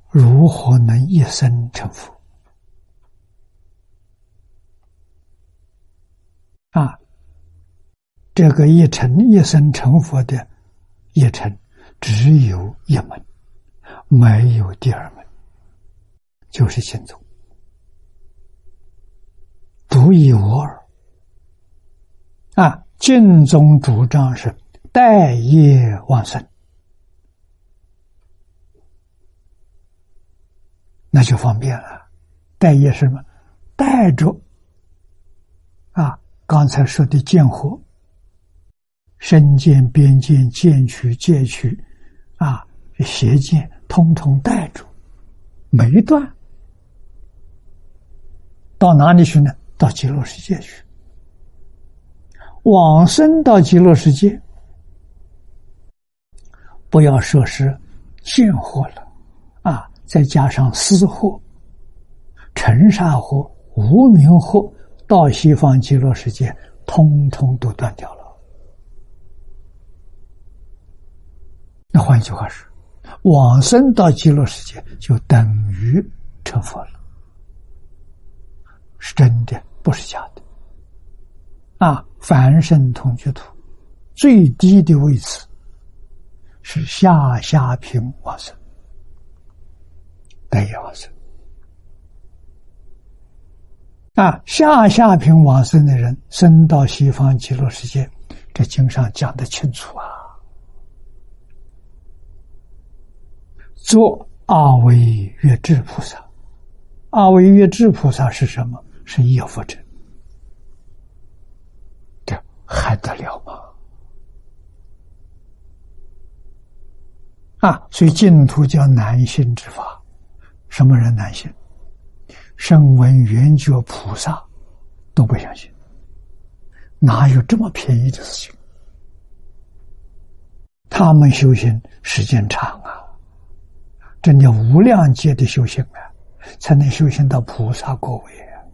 如何能一生成佛？这个一生成佛的一程，只有一门，没有第二门，就是净宗，独一无二。净宗主张是带业往生，那就方便了。带业是什么？带着刚才说的见惑、身见、边见、见取、戒取邪见，通通带着，没断。到哪里去呢？到极乐世界去。往生到极乐世界，不要说是见惑了再加上思惑、尘沙惑、无明惑，到西方极乐世界通通都断掉了。那换一句话说，往生到极乐世界就等于成佛了，是真的，不是假的。凡圣同居土最低的位次是下品往生，带业往生。下品往生的人生到西方极乐世界，这经上讲得清楚做阿惟越致菩萨。阿惟越致菩萨是什么？是业佛乘。这还得了吗？所以净土叫难信之法。什么人难信？声闻缘觉菩萨都不相信，哪有这么便宜的事情？他们修行时间长真的无量劫的修行才能修行到菩萨果位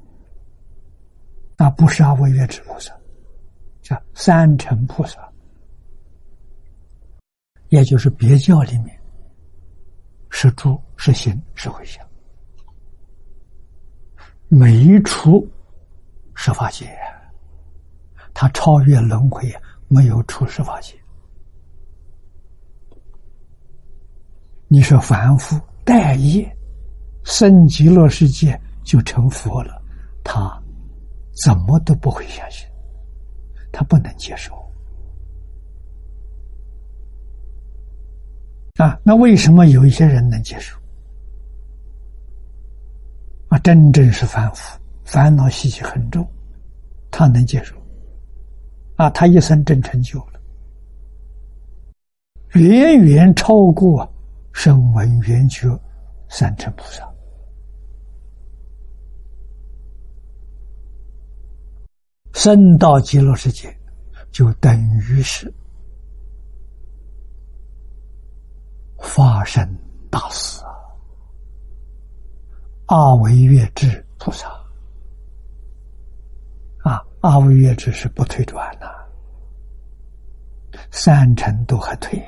那不是阿惟越致菩萨，叫三乘菩萨，也就是别教里面是住、是行、是回向，每一处十法界它超越轮回，没有出十法界。你说凡夫带业生极乐世界就成佛了，他怎么都不会相信，他不能接受那为什么有一些人能接受真正是凡夫，烦恼习气很重，他能接受他一生真成就了，远远超过声闻缘觉三乘菩萨。生到极乐世界就等于是发生大事阿惟越致菩萨阿惟越致是不退转三乘都还退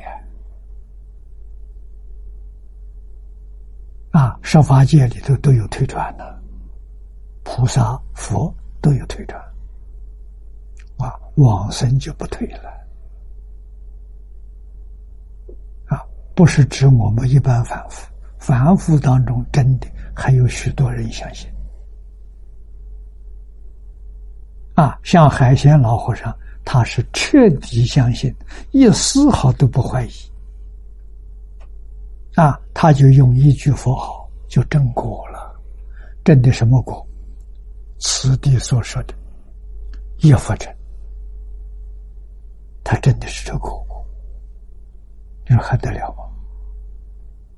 十法界里头都有退转菩萨佛都有退转往生就不退了不是指我们一般凡夫，凡夫当中真的还有许多人相信像海鲜老和尚，他是彻底相信，一丝毫都不怀疑他就用一句佛号就证果了。证的什么果？此地所说的业佛证，他真的是这个果，你说还得了吗？